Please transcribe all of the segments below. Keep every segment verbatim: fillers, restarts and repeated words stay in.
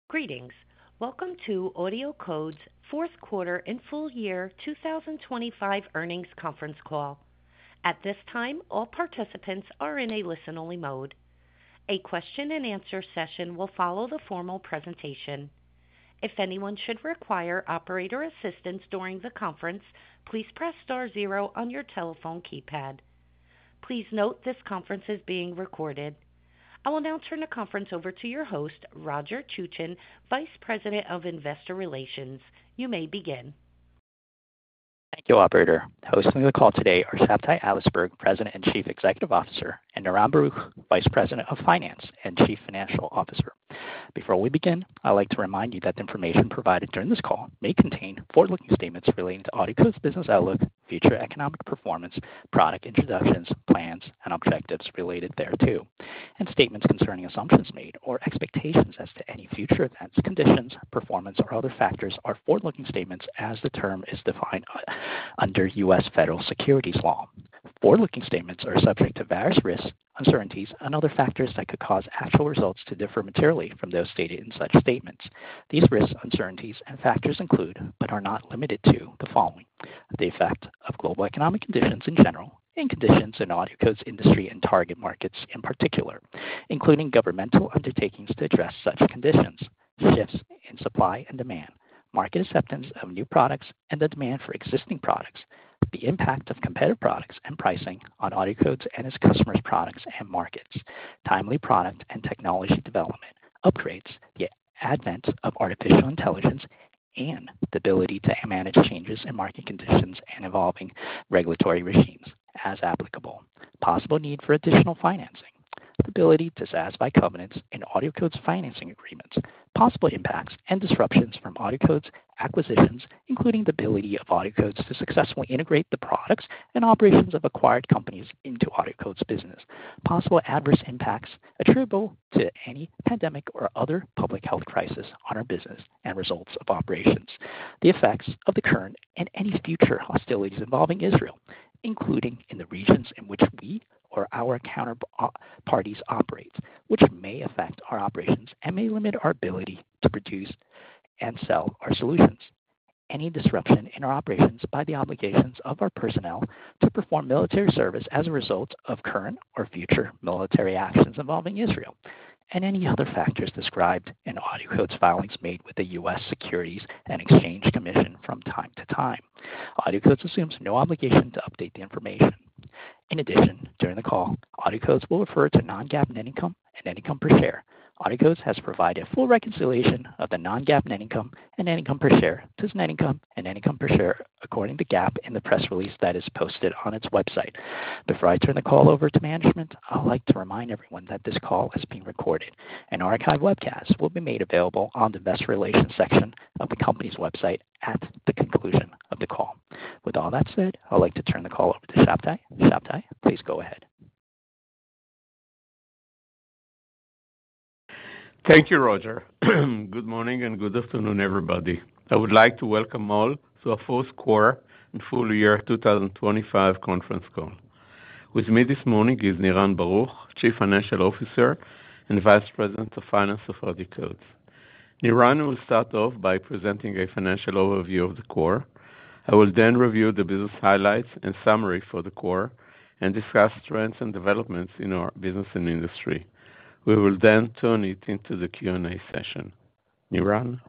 Greetings. Welcome to AudioCodes' fourth quarter and full year two thousand twenty-five earnings conference call. At this time, all participants are in a listen-only mode. A question and answer session will follow the formal presentation. If anyone should require operator assistance during the conference, please press star zero on your telephone keypad. Please note this conference is being recorded. I will now turn the conference over to your host, Roger Chuchen, Vice President of Investor Relations. You may begin. Thank you, operator. Hosting the call today are Shabtai Adlersberg, President and Chief Executive Officer, and Niran Baruch, Vice President of Finance and Chief Financial Officer. Before we begin, I'd like to remind you that the information provided during this call may contain forward-looking statements relating to AudioCodes' business outlook, future economic performance, product introductions, plans, and objectives related thereto, and statements concerning assumptions made or expectations as to any future events, conditions, performance, or other factors are forward-looking statements as the term is defined under U S federal securities law. Forward-looking statements are subject to various risks, uncertainties, and other factors that could cause actual results to differ materially from those stated in such statements. These risks, uncertainties, and factors include, but are not limited to, the following: the effect of global economic conditions in general, and conditions in AudioCodes' industry and target markets in particular, including governmental undertakings to address such conditions, shifts in supply and demand, market acceptance of new products and the demand for existing products, the impact of competitive products and pricing on AudioCodes and its customers' products and markets, timely product and technology development, upgrades, the advent of artificial intelligence, and the ability to manage changes in market conditions and evolving regulatory regimes as applicable, possible need for additional financing, the ability to satisfy covenants in AudioCodes' financing agreements, possible impacts and disruptions from AudioCodes' acquisitions, including the ability of AudioCodes to successfully integrate the products and operations of acquired companies into AudioCodes' business, possible adverse impacts attributable to any pandemic or other public health crisis on our business and results of operations, the effects of the current and any future hostilities involving Israel, including in the regions in which we or our counterparties operate, which may affect our operations and may limit our ability to produce and sell our solutions. Any disruption in our operations by the obligations of our personnel to perform military service as a result of current or future military actions involving Israel, and any other factors described in AudioCodes' filings made with the U S Securities and Exchange Commission from time to time. AudioCodes assumes no obligation to update the information. In addition, during the call, AudioCodes will refer to non-GAAP net income and net income per share. AudioCodes has provided full reconciliation of the non-GAAP net income and net income per share to its net income and net income per share according to GAAP in the press release that is posted on its website. Before I turn the call over to management, I'd like to remind everyone that this call is being recorded. An archive webcast will be made available on the Investor Relations section of the company's website at the conclusion of the call. With all that said, I'd like to turn the call over to Shabtai. Shabtai, please go ahead. Thank you, Roger. Good morning and good afternoon, everybody. I would like to welcome all to our fourth quarter and full year two thousand twenty-five conference call. With me this morning is Niran Baruch, Chief Financial Officer and Vice President of Finance of AudioCodes. Niran will start off by presenting a financial overview of the quarter. I will then review the business highlights and summary for the quarter and discuss trends and developments in our business and industry. We will then turn it into the Q and A session. Niran?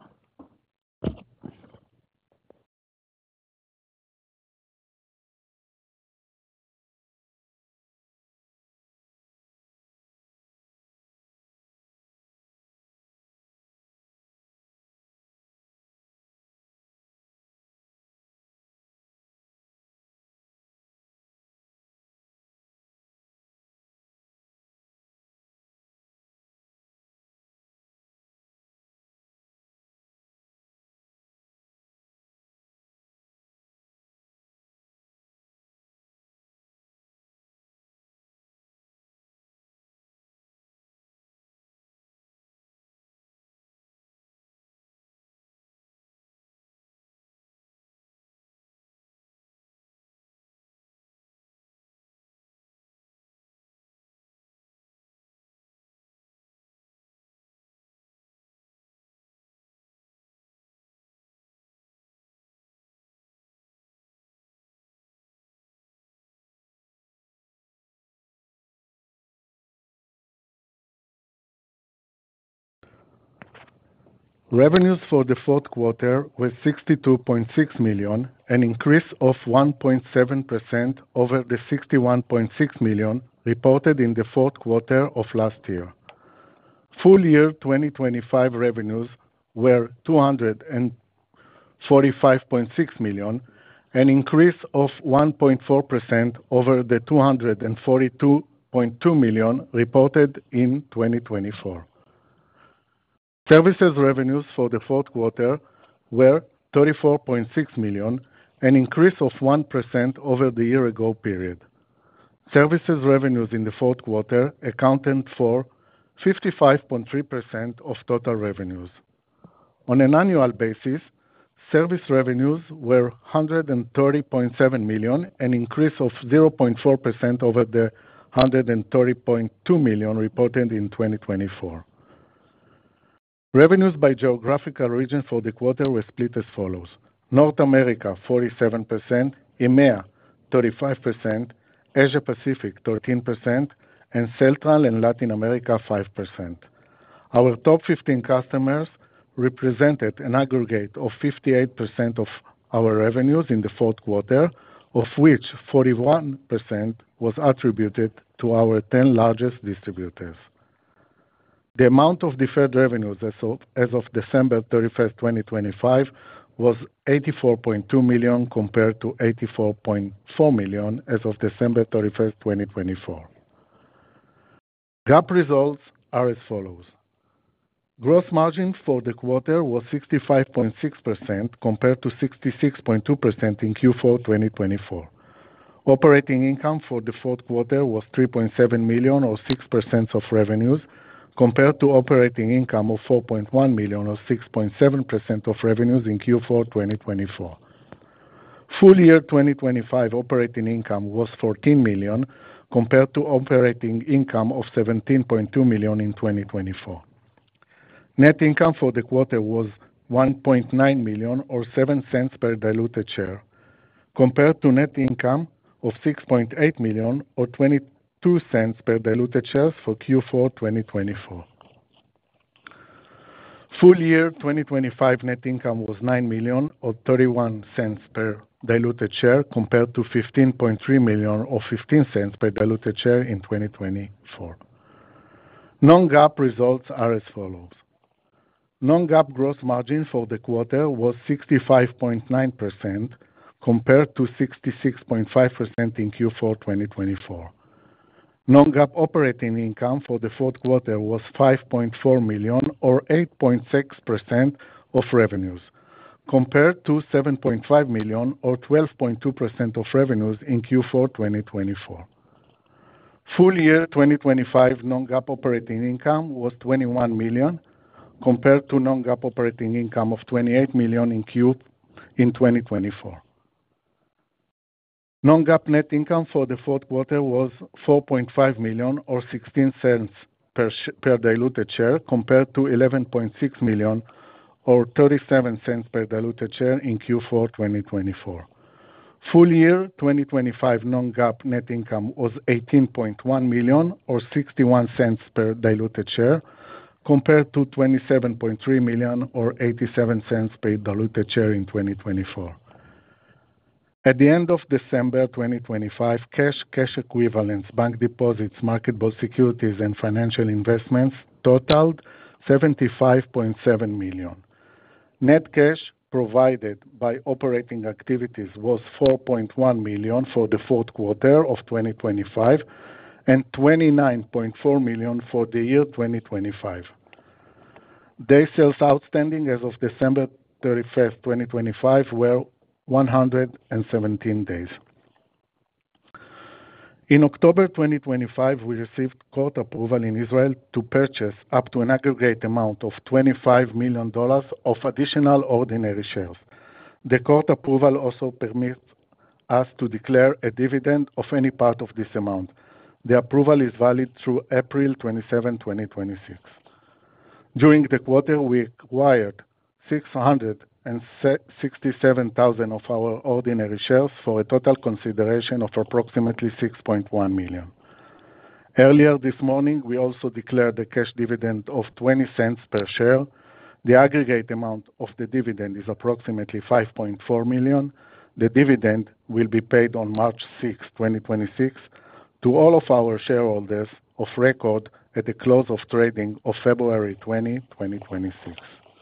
Revenues for the fourth quarter were sixty-two point six million dollars, an increase of one point seven percent over the sixty-one point six million dollars reported in the fourth quarter of last year. Full year twenty twenty-five revenues were two hundred forty-five point six million dollars, an increase of one point four percent over the two hundred forty-two point two million dollars reported in twenty twenty-four. Services revenues for the fourth quarter were thirty-four point six million dollars, an increase of one percent over the year-ago period. Services revenues in the fourth quarter accounted for fifty-five point three percent of total revenues. On an annual basis, service revenues were one hundred thirty point seven million dollars, an increase of zero point four percent over the one hundred thirty point two million dollars reported in twenty twenty-four. Revenues by geographical region for the quarter were split as follows: North America, forty-seven percent, E M E A, thirty-five percent, Asia Pacific, thirteen percent, and Central and Latin America, five percent. Our top fifteen customers represented an aggregate of fifty-eight percent of our revenues in the fourth quarter, of which forty-one percent was attributed to our ten largest distributors. The amount of deferred revenues as of, as of December thirty-first, twenty twenty-five was eighty-four point two million dollars compared to eighty-four point four million dollars as of December thirty-first, twenty twenty-four. GAAP results are as follows. Gross margin for the quarter was sixty-five point six percent compared to sixty-six point two percent in Q four twenty twenty-four. Operating income for the fourth quarter was three point seven million dollars or six percent of revenues, compared to operating income of four point one million dollars or six point seven percent of revenues in Q four twenty twenty-four. Full year twenty twenty-five operating income was fourteen million dollars compared to operating income of seventeen point two million dollars in twenty twenty-four. Net income for the quarter was one point nine million dollars or seven cents per diluted share, compared to net income of six point eight million dollars or twenty-two cents per diluted shares for Q four twenty twenty-four. Full year twenty twenty-five net income was nine million dollars or thirty-one cents per diluted share, compared to fifteen point three million dollars or fifteen cents per diluted share in twenty twenty-four. Non-GAAP results are as follows. Non-GAAP gross margin for the quarter was sixty-five point nine percent compared to sixty-six point five percent in Q four twenty twenty-four. Non-GAAP operating income for the fourth quarter was five point four million dollars or eight point six percent of revenues, compared to seven point five million dollars or twelve point two percent of revenues in Q four twenty twenty-four. Full year twenty twenty-five non-GAAP operating income was twenty-one million dollars compared to non-GAAP operating income of twenty-eight million dollars in Q in twenty twenty-four. Non-GAAP net income for the fourth quarter was four point five million dollars or sixteen cents per, sh- per diluted share, compared to eleven point six million dollars or thirty-seven cents per diluted share in Q four twenty twenty-four. Full year twenty twenty-five non-GAAP net income was eighteen point one million dollars or sixty-one cents per diluted share, compared to twenty-seven point three million dollars or eighty-seven cents per diluted share in twenty twenty-four. At the end of December twenty twenty-five, cash, cash equivalents, bank deposits, marketable securities, and financial investments totaled seventy-five point seven million dollars. Net cash provided by operating activities was four point one million dollars for the fourth quarter of twenty twenty-five and twenty-nine point four million dollars for the year twenty twenty-five. Day sales outstanding as of December thirty-first, twenty twenty-five were one hundred seventeen days. In October twenty twenty-five, we received court approval in Israel to purchase up to an aggregate amount of twenty-five million dollars of additional ordinary shares. The court approval also permits us to declare a dividend of any part of this amount. The approval is valid through April twenty-seventh, twenty twenty-six. During the quarter, we acquired six hundred sixty-seven thousand of our ordinary shares for a total consideration of approximately six point one million dollars. Earlier this morning, we also declared a cash dividend of twenty cents per share. The aggregate amount of the dividend is approximately five point four million dollars. The dividend will be paid on March sixth, twenty twenty-six, to all of our shareholders of record at the close of trading of February twentieth, twenty twenty-six.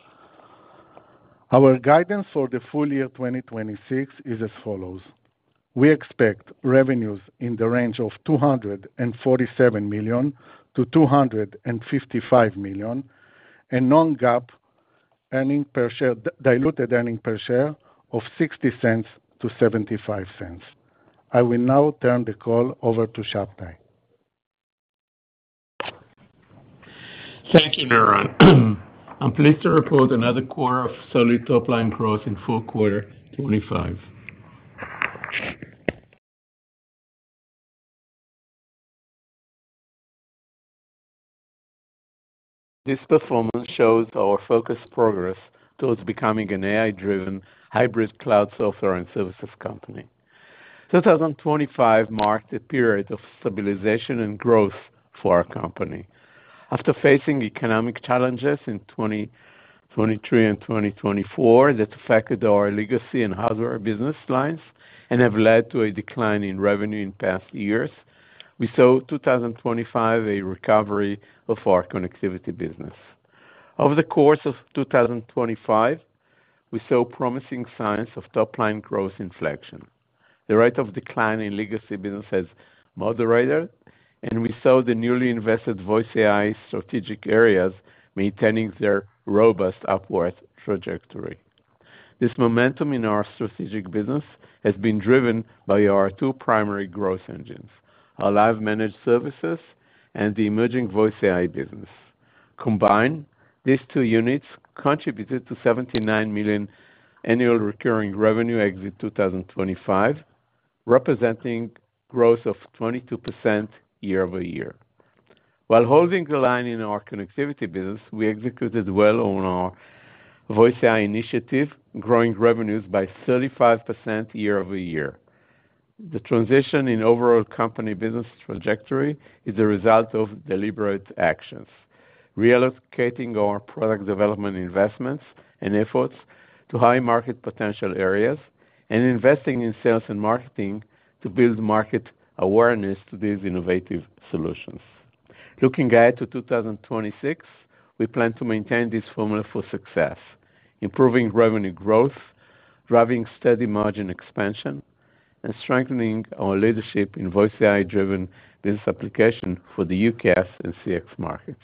Our guidance for the full year twenty twenty-six is as follows. We expect revenues in the range of two hundred forty-seven million to two hundred fifty-five million, and non-GAAP earning per share, diluted earning per share of sixty cents to seventy-five cents. I will now turn the call over to Shabtai. Thank you, Niran. I'm pleased to report another quarter of solid top-line growth in full quarter twenty-five. This performance shows our focused progress towards becoming an A I-driven hybrid cloud software and services company. twenty twenty-five marked a period of stabilization and growth for our company. After facing economic challenges in twenty twenty-three and twenty twenty-four that affected our legacy and hardware business lines and have led to a decline in revenue in past years, we saw two thousand twenty-five a recovery of our connectivity business. Over the course of two thousand twenty-five, we saw promising signs of top-line growth inflection. The rate of decline in legacy business has moderated, and we saw the newly invested voice A I strategic areas maintaining their robust upward trajectory. This momentum in our strategic business has been driven by our two primary growth engines, our live managed services and the emerging voice A I business. Combined, these two units contributed to seventy-nine million dollars annual recurring revenue exit two thousand twenty-five, representing growth of twenty-two percent year over year. While holding the line in our connectivity business, we executed well on our voice A I initiative, growing revenues by thirty-five percent year over year. The transition in overall company business trajectory is a result of deliberate actions, reallocating our product development investments and efforts to high market potential areas and investing in sales and marketing to build market awareness to these innovative solutions. Looking ahead to two thousand twenty-six, we plan to maintain this formula for success, improving revenue growth, driving steady margin expansion, and strengthening our leadership in voice A I-driven business application for the U C A S and C X markets.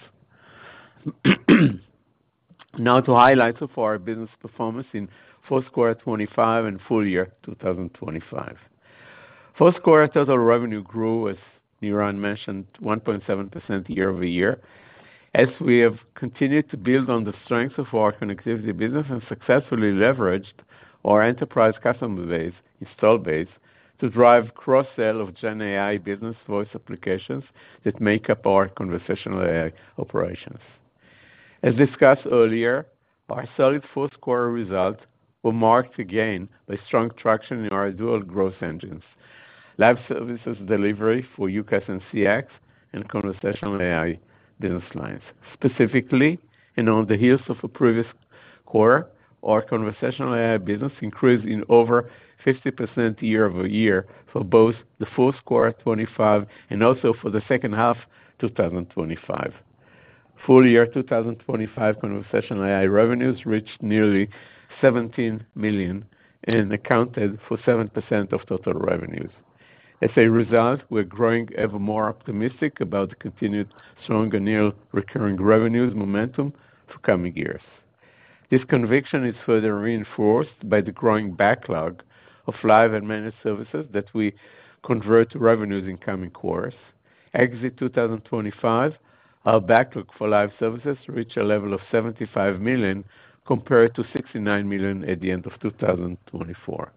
Now to highlights of our business performance in fourth quarter twenty-five and full year two thousand twenty-five. Fourth quarter total revenue grew, as Niran mentioned, one point seven percent year over year, as we have continued to build on the strengths of our connectivity business and successfully leveraged our enterprise customer base, install base, to drive cross-sell of Gen A I business voice applications that make up our conversational A I operations. As discussed earlier, our solid fourth quarter results were marked again by strong traction in our dual growth engines, live services delivery for U C A S and C X, and conversational A I business lines. Specifically, and on the heels of a previous quarter, our conversational A I business increased in over fifty percent year over year for both the fourth quarter twenty-five and also for the second half two thousand twenty-five. Full year two thousand twenty-five conversational A I revenues reached nearly seventeen million dollars and accounted for seven percent of total revenues. As a result, we're growing ever more optimistic about the continued strong annual recurring revenues momentum for coming years. This conviction is further reinforced by the growing backlog of live and managed services that we convert to revenues in coming quarters. Exit two thousand twenty-five, our backlog for live services reached a level of seventy-five million dollars compared to sixty-nine million dollars at the end of two thousand twenty-four.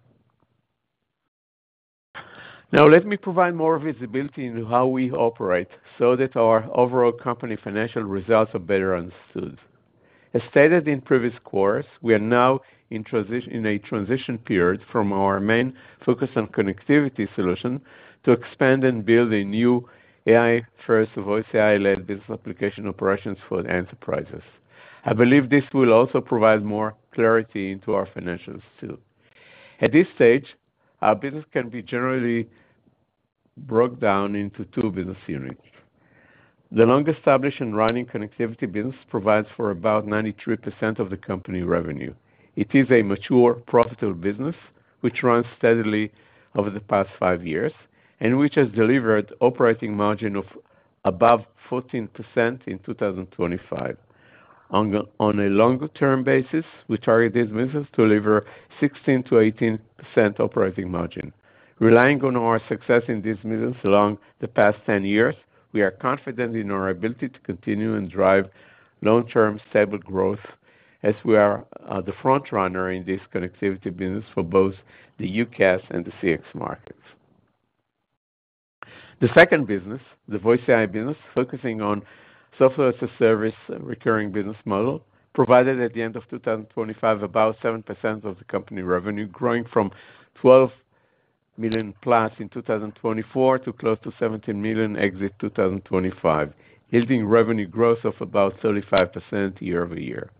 Now let me provide more visibility into how we operate so that our overall company financial results are better understood. As stated in previous quarters, we are now in, transition, in a transition period from our main focus on connectivity solution to expand and build a new A I-first voice A I-led business application operations for enterprises. I believe this will also provide more clarity into our financials too. At this stage, our business can be generally broken down into two business units. The long-established and running connectivity business provides for about ninety-three percent of the company revenue. It is a mature, profitable business which runs steadily over the past five years and which has delivered operating margin of above fourteen percent in two thousand twenty-five. On a longer-term basis, we target this business to deliver sixteen to eighteen percent operating margin. Relying on our success in this business along the past ten years, we are confident in our ability to continue and drive long-term stable growth as we are uh, the front runner in this connectivity business for both the U C A S and the C X markets. The second business, the Voice A I business, focusing on software as a service recurring business model, provided at the end of two thousand twenty-five about seven percent of the company revenue, growing from twelve million plus in two thousand twenty-four to close to seventeen million exit two thousand twenty-five, yielding revenue growth of about thirty-five percent year over year.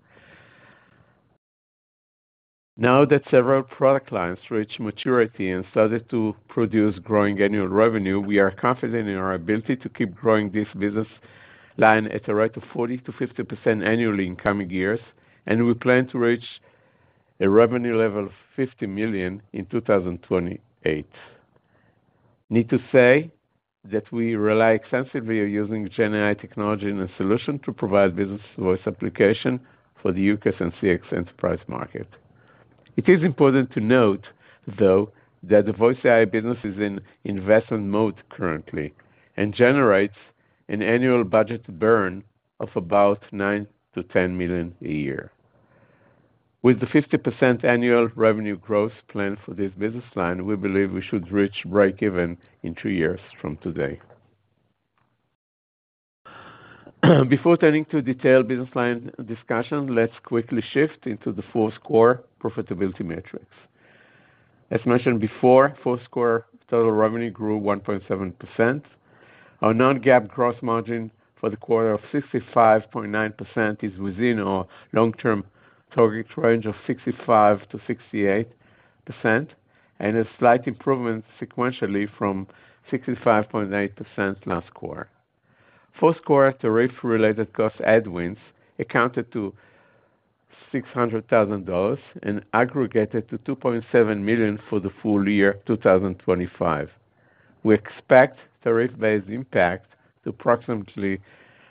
Now that several product lines reach maturity and started to produce growing annual revenue, we are confident in our ability to keep growing this business line at a rate of forty to fifty percent annually in coming years, and we plan to reach a revenue level of fifty million in two thousand twenty-eight. Need to say that we rely extensively on using Gen A I technology and a solution to provide business voice application for the U C A S and C X enterprise market. It is important to note, though, that the Voice A I business is in investment mode currently and generates an annual budget burn of about nine to ten million a year. With the fifty percent annual revenue growth plan for this business line, we believe we should reach break-even in two years from today. Before turning to detailed business line discussion, let's quickly shift into the fourth quarter profitability metrics. As mentioned before, fourth quarter total revenue grew one point seven percent. Our non-GAAP gross margin for the quarter of sixty-five point nine percent is within our long-term target range of sixty-five to sixty-eight percent and a slight improvement sequentially from sixty-five point eight percent last quarter. Fourth quarter tariff-related cost headwinds accounted to six hundred thousand dollars and aggregated to two point seven million dollars for the full year two thousand twenty-five. We expect tariff-based impact to approximately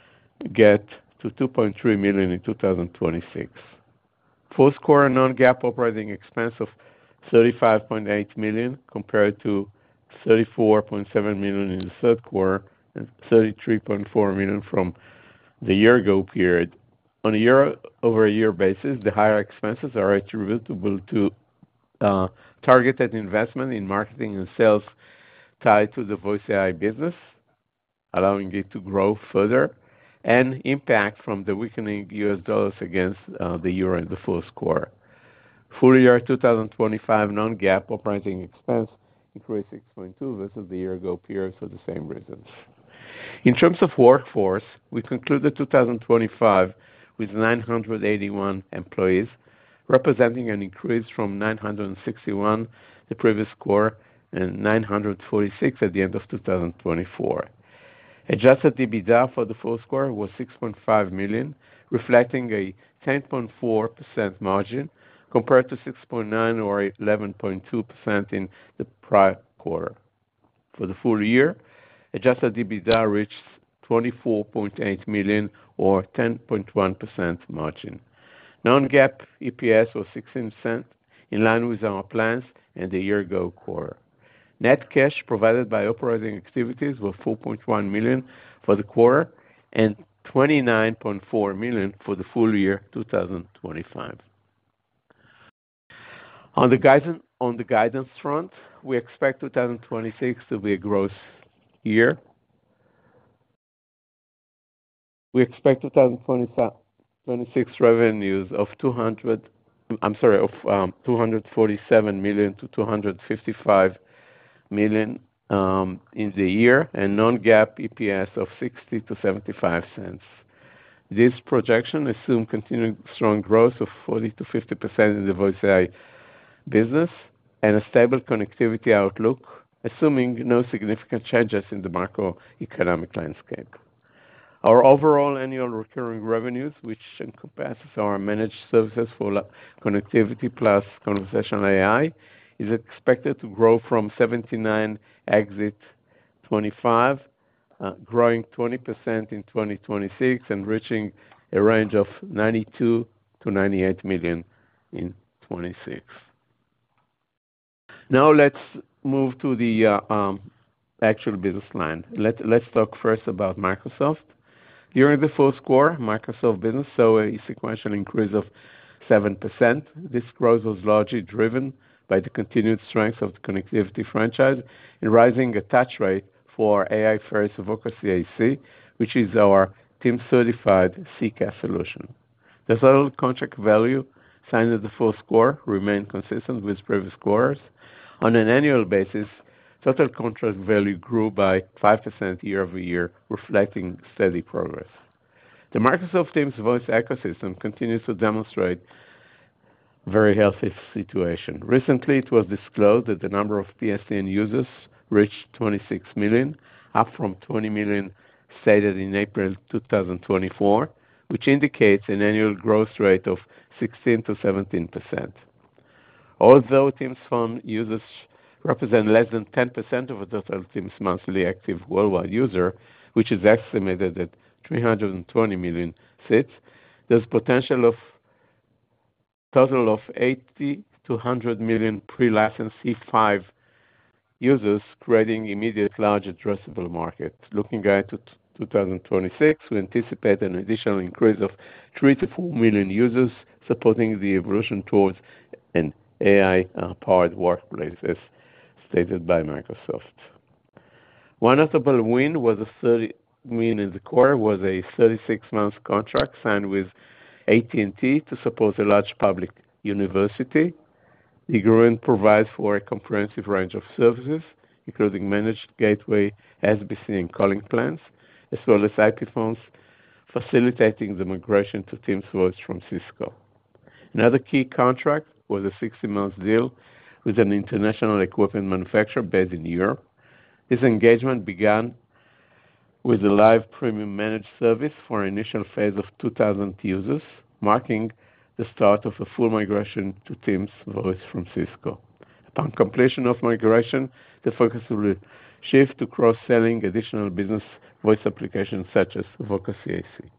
get to two point three million dollars in two thousand twenty-six. Fourth quarter non-GAAP operating expense of thirty-five point eight million dollars compared to thirty-four point seven million dollars in the third quarter and thirty-three point four million dollars from the year-ago period. On a year-over-year basis, the higher expenses are attributable to uh, targeted investment in marketing and sales tied to the Voice A I business, allowing it to grow further, and impact from the weakening U S dollars against uh, the euro in the fourth quarter. Full year two thousand twenty-five non-GAAP operating expense increased six point two versus the year-ago period for the same reasons. In terms of workforce, we concluded two thousand twenty-five with nine hundred eighty-one employees, representing an increase from nine hundred sixty-one the previous quarter and nine hundred forty-six at the end of two thousand twenty-four. Adjusted EBITDA for the fourth quarter was six point five million dollars, reflecting a ten point four percent margin compared to six point nine or eleven point two percent in the prior quarter. For the full year, adjusted EBITDA reached twenty-four point eight million dollars or ten point one percent margin. Non-GAAP E P S was sixteen cents, in line with our plans and the year-ago quarter. Net cash provided by operating activities was four point one million dollars for the quarter and twenty-nine point four million dollars for the full year two thousand twenty-five. On the guidance, on the guidance front, we expect two thousand twenty-six to be a growth year. We expect two thousand twenty-six revenues of two hundred, I'm sorry, of um, two hundred forty-seven million to two hundred fifty-five million um, in the year, and non-GAAP E P S of sixty to seventy-five cents. This projection assumes continued strong growth of forty to fifty percent in the voice A I business and a stable connectivity outlook, assuming no significant changes in the macroeconomic landscape. Our overall annual recurring revenues, which encompasses our managed services for connectivity plus conversational A I, is expected to grow from seventy-nine exit twenty-five, uh, growing twenty percent in twenty twenty-six and reaching a range of ninety-two to ninety-eight million in twenty-six. Now let's move to the uh, um, actual business line. Let, let's talk first about Microsoft. During the fourth quarter, Microsoft business saw a sequential increase of seven percent. This growth was largely driven by the continued strength of the connectivity franchise and rising attach rate for A I-first Voca C A C, which is our Teams-certified C CAS solution. The total contract value signed in the fourth quarter remained consistent with previous quarters. On an annual basis, total contract value grew by five percent year over year, reflecting steady progress. The Microsoft Teams voice ecosystem continues to demonstrate a very healthy situation. Recently, it was disclosed that the number of P S T N users reached twenty-six million, up from twenty million stated in April twenty twenty-four, which indicates an annual growth rate of sixteen to seventeen percent. Although Teams Phone users represent less than ten percent of the total Teams monthly active worldwide user, which is estimated at three hundred twenty million seats, there's potential of total of eighty to one hundred million pre-licensed C five users, creating immediate large addressable market. Looking ahead to two thousand twenty-six, we anticipate an additional increase of three to four million users, supporting the evolution towards an A I-powered workplace, as stated by Microsoft. One notable win was a thirty win in the quarter was a thirty-six month contract signed with A T and T to support a large public university. The agreement provides for a comprehensive range of services, including managed gateway, S B C, and calling plans, as well as I P phones, facilitating the migration to Teams Voice from Cisco. Another key contract was a sixty month deal with an international equipment manufacturer based in Europe. This engagement began with a live premium managed service for an initial phase of two thousand users, marking the start of a full migration to Teams Voice from Cisco. Upon completion of migration, the focus will shift to cross-selling additional business voice applications such as Voca C A C.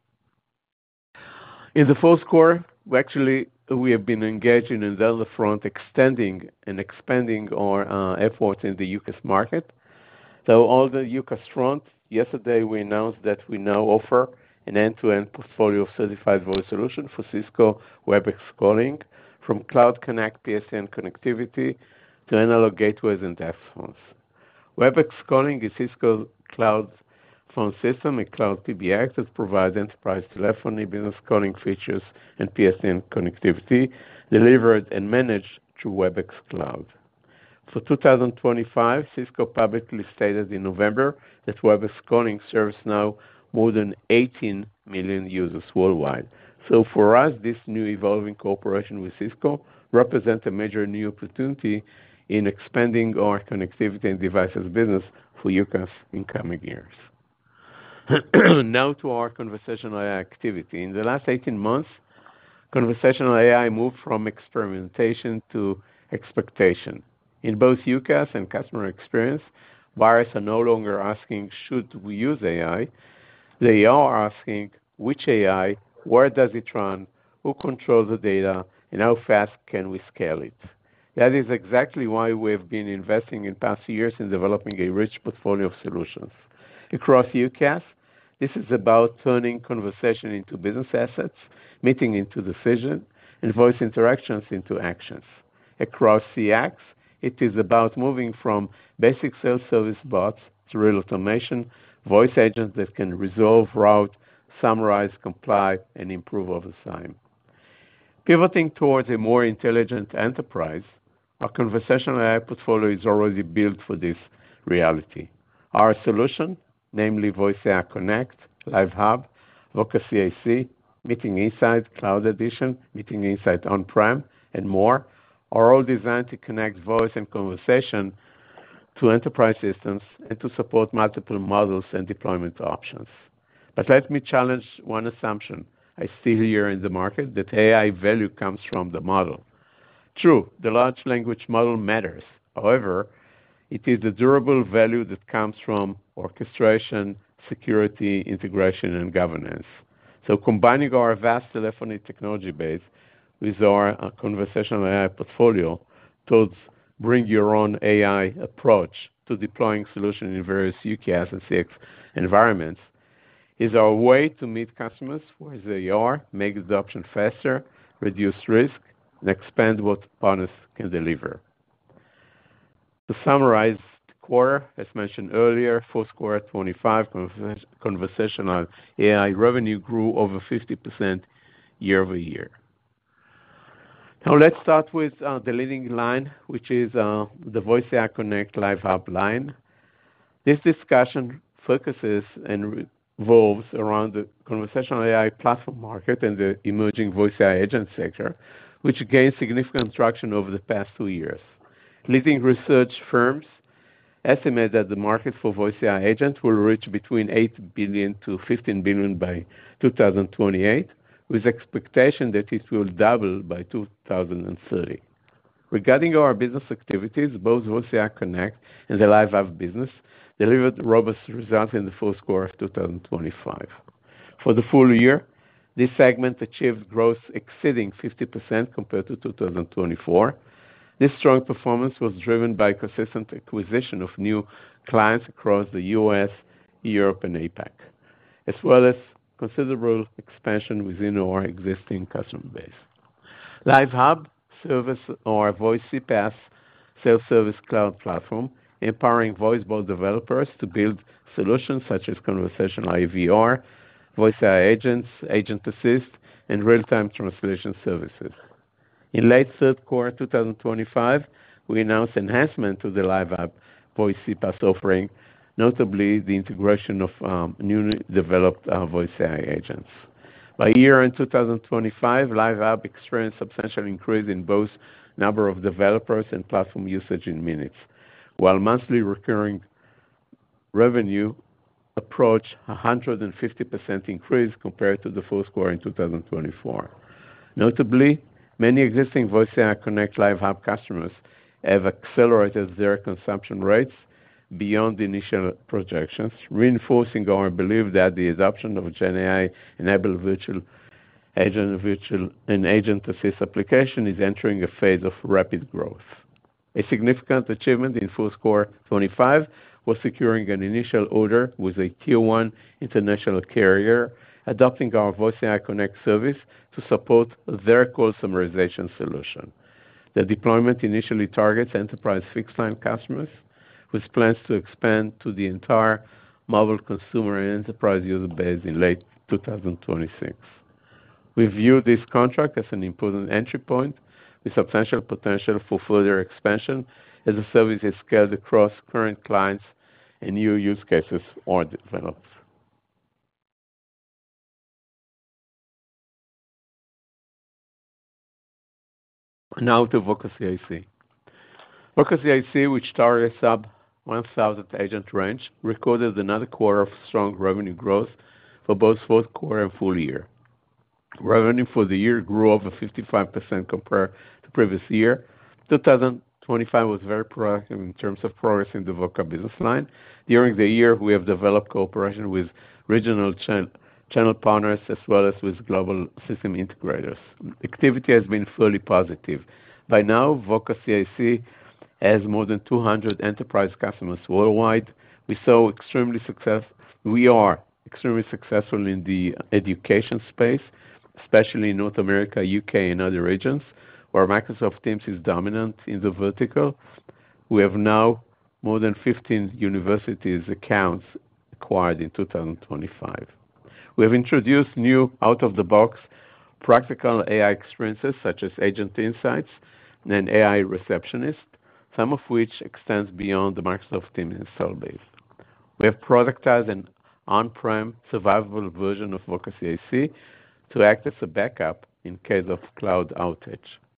In the fourth quarter, we actually we have been engaged in another front, extending and expanding our uh, efforts in the U C A S market. So on the U C A S front, yesterday we announced that we now offer an end-to-end portfolio of certified voice solutions for Cisco WebEx calling, from Cloud Connect P S T N connectivity to analog gateways and F phones. WebEx calling is Cisco's cloud phone system, a cloud P B X that provides enterprise telephony, business calling features, and P S T N connectivity delivered and managed through WebEx Cloud. For two thousand twenty-five, Cisco publicly stated in November that WebEx calling serves now more than eighteen million users worldwide. So for us, this new evolving cooperation with Cisco represents a major new opportunity in expanding our connectivity and devices business for U C A S in coming years. Now to our conversational A I activity. In the last eighteen months, conversational A I moved from experimentation to expectation. In both U C A S and customer experience, buyers are no longer asking, should we use A I? They are asking, which A I, where does it run, who controls the data, and how fast can we scale it? That is exactly why we have been investing in past years in developing a rich portfolio of solutions. Across U C A S, this is about turning conversation into business assets, meeting into decision, and voice interactions into actions. Across C X, it is about moving from basic self-service bots to real automation, voice agents that can resolve, route, summarize, comply, and improve over time. Pivoting towards a more intelligent enterprise, our conversational A I portfolio is already built for this reality. Our solution, namely Voice A I Connect, Live Hub, Voca C I C, Meeting Insight Cloud Edition, Meeting Insight On-Prem, and more are all designed to connect voice and conversation to enterprise systems and to support multiple models and deployment options. But let me challenge one assumption I still hear in the market, that A I value comes from the model. True, the large language model matters. However, it is the durable value that comes from orchestration, security, integration, and governance. So combining our vast telephony technology base with our uh, conversational A I portfolio towards bring your own A I approach to deploying solutions in various U C A S and C X environments is our way to meet customers where they are, make adoption faster, reduce risk, and expand what partners can deliver. To summarize the quarter, as mentioned earlier, fourth quarter twenty-five conversational A I revenue grew over fifty percent year over year. Now let's start with uh, the leading line, which is uh, the Voice A I Connect Live Hub line. This discussion focuses and revolves around the conversational A I platform market and the emerging voice A I agent sector, which gained significant traction over the past two years. Leading research firms estimate that the market for voice A I agents will reach between eight billion dollars to fifteen billion dollars by two thousand twenty-eight, with expectation that it will double by two thousand thirty. Regarding our business activities, both Voice A I Connect and the Live Hub business delivered robust results in the fourth quarter of two thousand twenty-five. For the full year, this segment achieved growth exceeding fifty percent compared to two thousand twenty-four. This strong performance was driven by consistent acquisition of new clients across the U S, Europe, and APAC, as well as considerable expansion within our existing customer base. Live Hub serves our voice C PaaS self-service cloud platform, empowering voice bot developers to build solutions such as conversational I V R, voice A I agents, agent assist, and real-time translation services. In late third quarter two thousand twenty-five, we announced enhancement to the Live Hub voice C PaaS offering, notably the integration of um, newly developed uh, voice A I agents. By year-end two thousand twenty-five, Live Hub experienced substantial increase in both number of developers and platform usage in minutes, while monthly recurring revenue approached one hundred fifty percent increase compared to the fourth quarter in two thousand twenty-four. Notably, many existing Voice A I Connect Live Hub customers have accelerated their consumption rates beyond the initial projections, reinforcing our belief that the adoption of Gen A I-enabled virtual agent, virtual and agent assist application is entering a phase of rapid growth. A significant achievement in fourth quarter twenty-five was securing an initial order with a tier one international carrier, adopting our Voice A I Connect service to support their call summarization solution. The deployment initially targets enterprise fixed-line customers, with plans to expand to the entire mobile consumer and enterprise user base in late two thousand twenty-six. We view this contract as an important entry point with substantial potential for further expansion as the service is scaled across current clients and new use cases are developed. Now to Voca C I C. Voca C I C, which targets sub one thousand agent range, recorded another quarter of strong revenue growth for both fourth quarter and full year. Revenue for the year grew over fifty-five percent compared to previous year. two thousand twenty-five was very productive in terms of progress in the Voca business line. During the year, we have developed cooperation with regional channel, channel partners as well as with global system integrators. Activity has been fairly positive. By now, Voca C I C has more than two hundred enterprise customers worldwide. We saw extremely success. We are extremely successful in the education space, especially in North America, U K, and other regions, where Microsoft Teams is dominant in the vertical. We have now more than fifteen universities accounts acquired in two thousand twenty-five. We have introduced new out-of-the-box practical A I experiences such as Agent Insights and A I Receptionist, some of which extends beyond the Microsoft Teams install base. We have productized and on-prem survivable version of Voca C I C to act as a backup in case of cloud outage.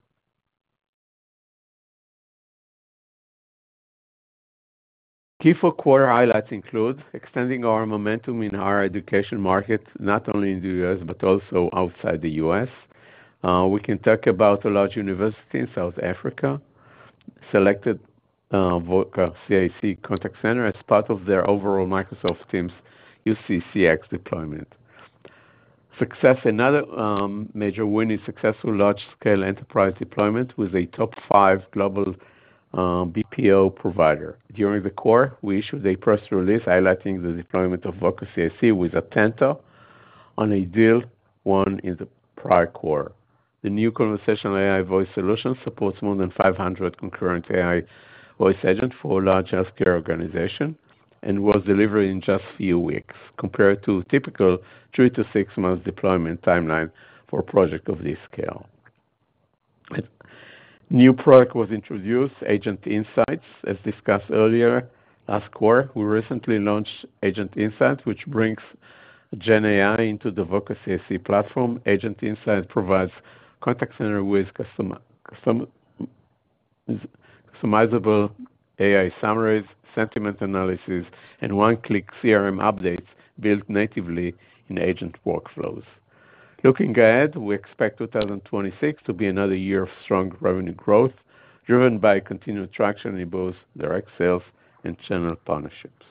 Key for quarter highlights include extending our momentum in higher education market, not only in the U S, but also outside the U S. Uh, we can talk about a large university in South Africa, selected uh, Voca C I C Contact Center as part of their overall Microsoft Teams U C C X deployment. Success, another um, major win is successful large-scale enterprise deployment with a top five global uh, B P O provider. During the core, we issued a press release highlighting the deployment of Voca C I C with Atento on a deal won in the prior quarter. The new conversational A I voice solution supports more than five hundred concurrent A I voice agents for a large healthcare organization and was delivered in just a few weeks, compared to typical three to six months deployment timeline for a project of this scale. A new product was introduced, Agent Insights. As discussed earlier last quarter, we recently launched Agent Insights, which brings Gen A I into the Voca C I C platform. Agent Insights provides contact center with custom, custom, customizable A I summaries, sentiment analysis, and one-click C R M updates built natively in agent workflows. Looking ahead, we expect two thousand twenty-six to be another year of strong revenue growth, driven by continued traction in both direct sales and channel partnerships.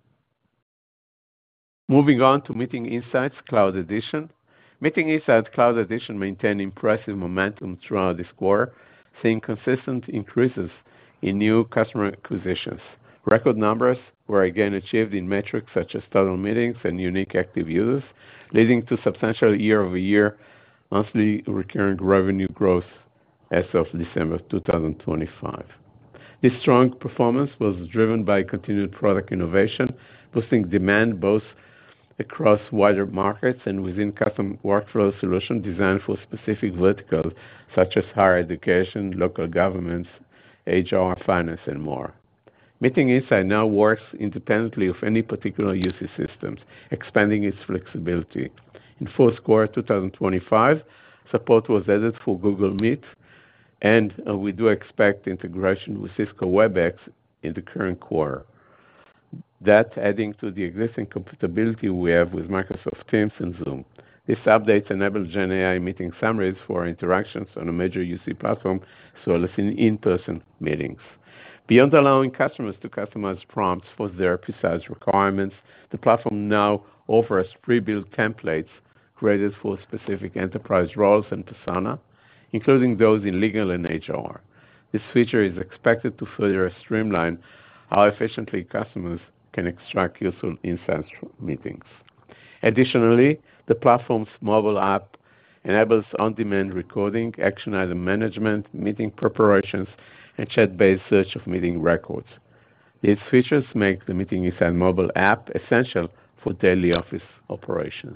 Moving on to Meeting Insights Cloud Edition. Meeting Insights Cloud Edition maintained impressive momentum throughout this quarter, seeing consistent increases in new customer acquisitions. Record numbers were again achieved in metrics such as total meetings and unique active users, leading to substantial year-over-year monthly recurring revenue growth as of December two thousand twenty-five. This strong performance was driven by continued product innovation, boosting demand both across wider markets and within custom workflow solutions designed for specific verticals such as higher education, local governments, H R, finance, and more. Meeting Insight now works independently of any particular U C systems, expanding its flexibility. In fourth quarter two thousand twenty-five, support was added for Google Meet, and uh, we do expect integration with Cisco WebEx in the current quarter. That adding to the existing compatibility we have with Microsoft Teams and Zoom. These updates enable Gen A I meeting summaries for interactions on a major U C platform, as well as in in-person meetings. Beyond allowing customers to customize prompts for their precise requirements, the platform now offers pre-built templates created for specific enterprise roles and persona, including those in legal and H R. This feature is expected to further streamline how efficiently customers can extract useful insights from meetings. Additionally, the platform's mobile app enables on-demand recording, action item management, meeting preparations, and chat-based search of meeting records. These features make the Meeting Insights mobile app essential for daily office operations.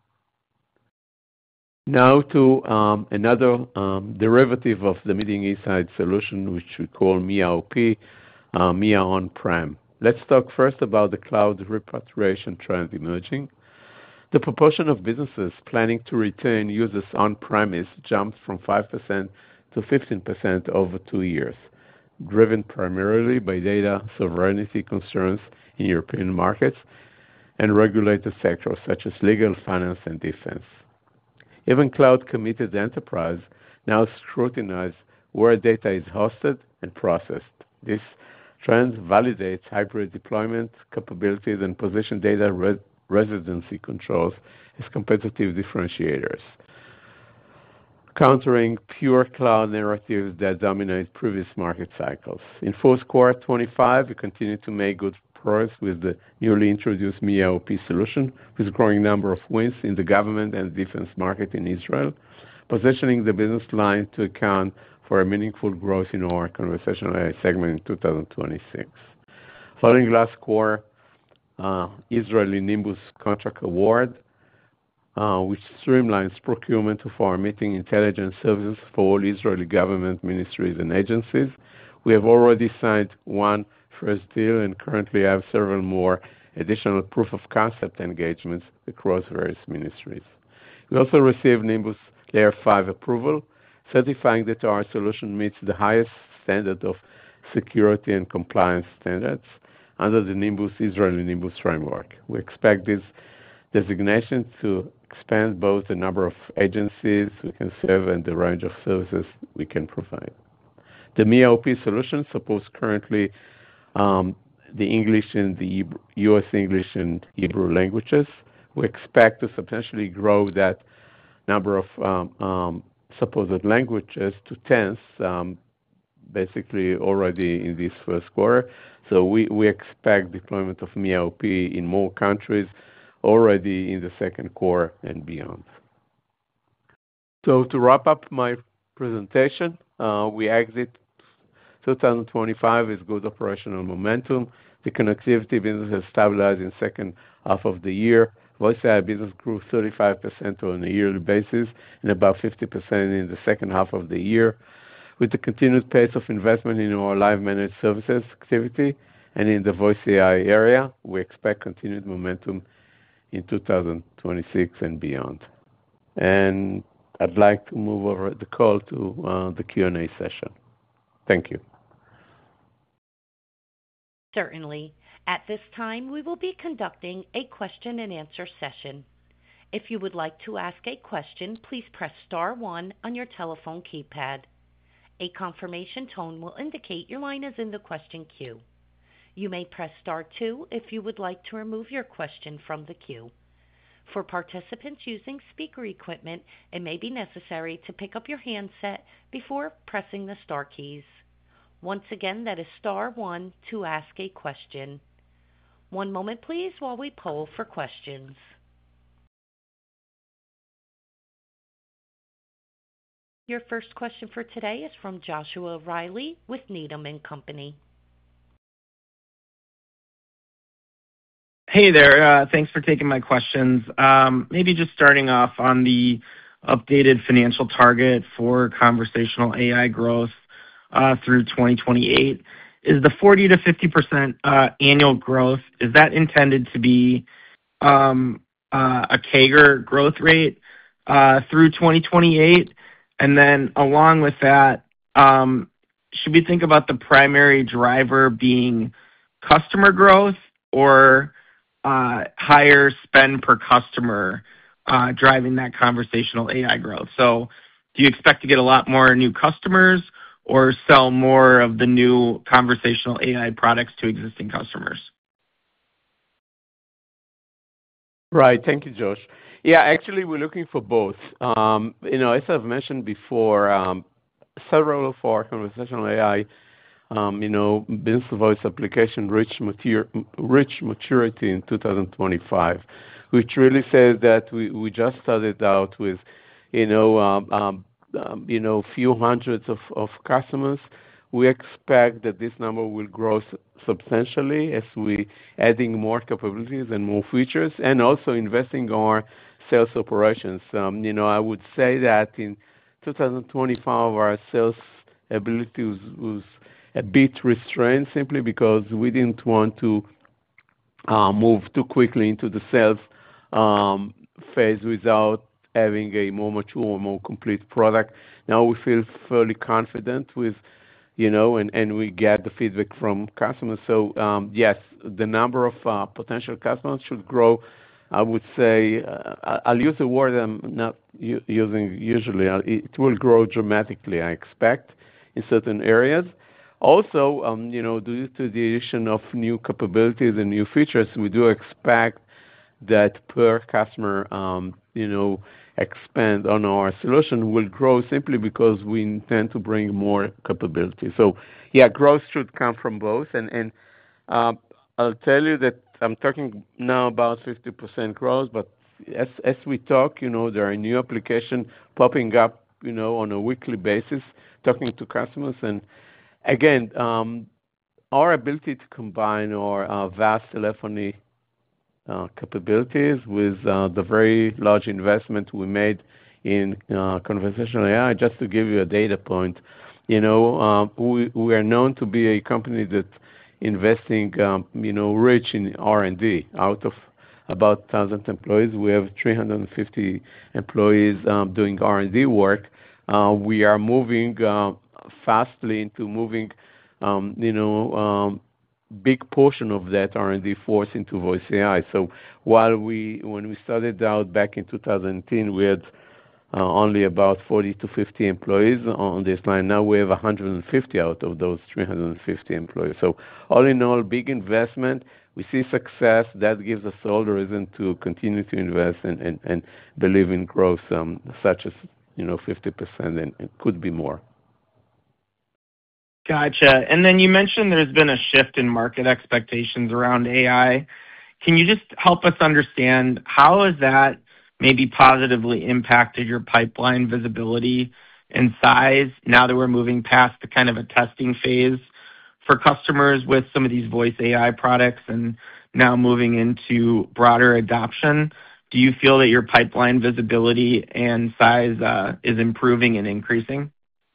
Now to um, another um, derivative of the Meeting Insights solution, which we call Mia O P, uh, Mia On-Prem. Let's talk first about the cloud repatriation trend emerging. The proportion of businesses planning to retain users on-premise jumped from five percent to fifteen percent over two years, driven primarily by data sovereignty concerns in European markets and regulated sectors such as legal, finance, and defense. Even cloud-committed enterprise now scrutinize where data is hosted and processed. This trend validates hybrid deployment capabilities and position data re- residency controls as competitive differentiators, countering pure cloud narratives that dominate previous market cycles. In fourth quarter twenty-five, we continue to make good progress with the newly introduced Mia O P solution, with a growing number of wins in the government and defense market in Israel, positioning the business line to account for a meaningful growth in our conversational A I segment in two thousand twenty-six. Following last quarter, uh, Israeli Nimbus contract award, Uh, which streamlines procurement of our meeting intelligence services for all Israeli government ministries and agencies. We have already signed one first deal and currently have several more additional proof of concept engagements across various ministries. We also received Nimbus Layer five approval, certifying that our solution meets the highest standard of security and compliance standards under the Nimbus Israeli Nimbus framework. We expect this designation to expand both the number of agencies we can serve and the range of services we can provide. The M I A O P solution supports currently um, the English and the Hebrew, U S English and Hebrew languages. We expect to substantially grow that number of um, um, supported languages to tens, um, basically already in this first quarter. So we, we expect deployment of M I A O P in more countries already in the second quarter and beyond. So to wrap up my presentation, uh, we exit two thousand twenty-five with good operational momentum. The connectivity business has stabilized in the second half of the year. Voice A I business grew thirty-five percent on a yearly basis and about fifty percent in the second half of the year. With the continued pace of investment in our live managed services activity and in the Voice A I area, we expect continued momentum in two thousand twenty-six and beyond. And I'd like to move over the call to uh, the Q and A session. Thank you. Certainly. At this time, we will be conducting a question and answer session. If you would like to ask a question, please press star one on your telephone keypad. A confirmation tone will indicate your line is in the question queue. You may press star two if you would like to remove your question from the queue. For participants using speaker equipment, it may be necessary to pick up your handset before pressing the star keys. Once again, that is star one to ask a question. One moment, please, while we poll for questions. Your first question for today is from Joshua Riley with Needham and Company. Hey there. Uh, thanks for taking my questions. Um, maybe just starting off on the updated financial target for conversational A I growth uh, through twenty twenty-eight. Is the forty to fifty percent uh, annual growth, is that intended to be um, uh, a C A G R growth rate uh, through twenty twenty-eight? And then along with that, um, should we think about the primary driver being customer growth or uh, higher spend per customer uh, driving that conversational A I growth? So do you expect to get a lot more new customers or sell more of the new conversational A I products to existing customers? Right. Thank you, Josh. Yeah, actually, we're looking for both. Um, you know, as I've mentioned before, um, several of our conversational A I, um, you know, business voice application reach, mature, reach maturity in two thousand twenty-five, which really says that we, we just started out with, you know, um, um, um, you know, few hundreds of, of customers. We expect that this number will grow substantially as we adding more capabilities and more features, and also investing our sales operations. Um, you know, I would say that in two thousand twenty-five, our sales ability was, was a bit restrained simply because we didn't want to uh, move too quickly into the sales um, phase without having a more mature, more complete product. Now we feel fairly confident with, you know, and, and we get the feedback from customers. So, um, yes, the number of uh, potential customers should grow. I would say, uh, I'll use a word I'm not u- using usually. It will grow dramatically, I expect, in certain areas. Also, um, you know, due to the addition of new capabilities and new features, we do expect that per customer, um, you know, expand on our solution will grow simply because we intend to bring more capability. So, yeah, growth should come from both. And, and uh, I'll tell you that I'm talking now about fifty percent growth, but as, as we talk, you know, there are new applications popping up, you know, on a weekly basis, talking to customers. And again, um, our ability to combine our uh, vast telephony Uh, capabilities with uh, the very large investment we made in uh, conversational A I. Just to give you a data point, you know, uh, we, we are known to be a company that investing, um, you know, rich in R and D. Out of about one thousand employees, we have three hundred fifty employees um, doing R and D work. Uh, we are moving uh, fastly into moving, um, you know, um, big portion of that R and D force into voice A I. So while we, when we started out back in two thousand ten, we had uh, only about forty to fifty employees on this line. Now we have one hundred fifty out of those three hundred fifty employees. So all in all, big investment. We see success. That gives us all the reason to continue to invest and, and, and believe in growth, um, such as, you know, fifty percent, and it could be more. Gotcha. And then you mentioned there's been a shift in market expectations around A I. Can you just help us understand how has that maybe positively impacted your pipeline visibility and size now that we're moving past the kind of a testing phase for customers with some of these voice A I products and now moving into broader adoption? Do you feel that your pipeline visibility and size uh, is improving and increasing?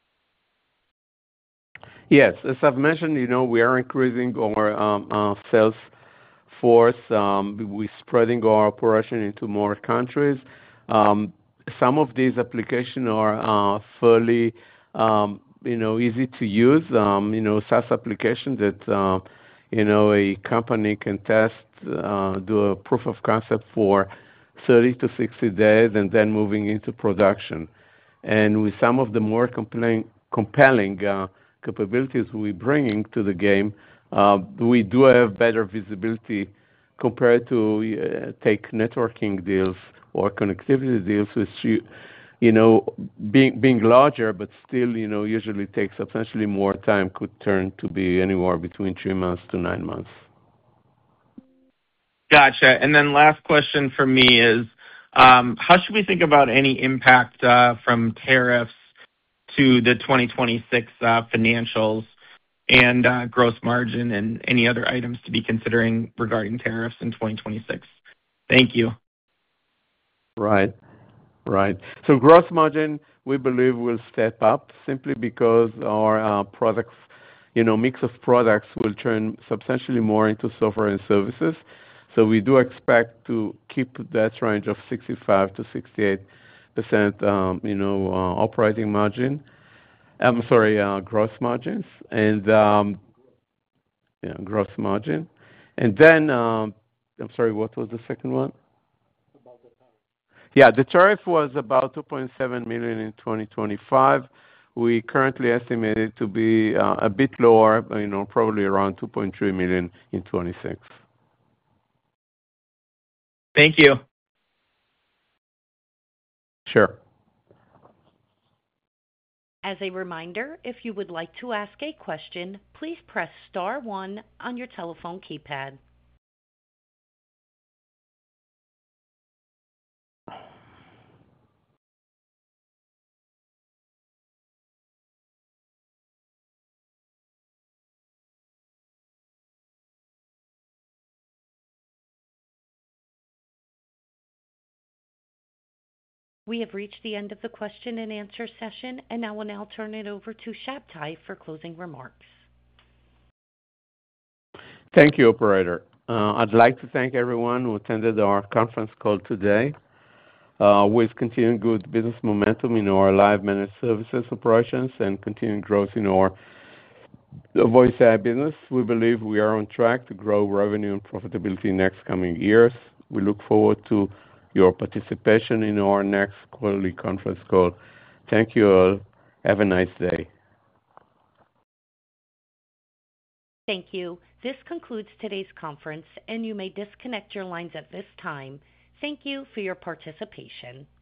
Yes. As I've mentioned, you know, we are increasing our um, uh, sales force. Um, we're spreading our operation into more countries. Um, some of these applications are uh, fairly, um, you know, easy to use. Um, you know, SaaS application that, uh, you know, a company can test, uh, do a proof of concept for thirty to sixty days, and then moving into production. And with some of the more compelling, compelling uh, capabilities we're bringing to the game, uh, we do have better visibility compared to uh, take networking deals or connectivity deals, which you, you know, being being larger, but still, you know, usually takes substantially more time. Could turn to be anywhere between three months to nine months. Gotcha. And then last question for me is, um, how should we think about any impact uh, from tariffs to the twenty twenty-six uh, financials and uh, gross margin and any other items to be considering regarding tariffs in twenty twenty-six? Thank you. Right. Right. So gross margin, we believe, will step up simply because our uh, products, you know, mix of products will turn substantially more into software and services. So we do expect to keep that range of sixty-five to sixty-eight percent, um, you know, uh, operating margin. I'm sorry, uh, gross margins and um, yeah, gross margin. And then, um, I'm sorry, what was the second one? Yeah, the tariff was about two point seven million dollars in twenty twenty-five. We currently estimate it to be uh, a bit lower, you know, probably around two point three million dollars in twenty-six. Thank you. Sure. As a reminder, if you would like to ask a question, please press star one on your telephone keypad. We have reached the end of the question and answer session, and I will now turn it over to Shabtai for closing remarks. Thank you, operator. Uh, I'd like to thank everyone who attended our conference call today. Uh, with continuing good business momentum in our live managed services operations and continuing growth in our voice A I business, we believe we are on track to grow revenue and profitability in next coming years. We look forward to your participation in our next quarterly conference call. Thank you all. Have a nice day. Thank you. This concludes today's conference, and you may disconnect your lines at this time. Thank you for your participation.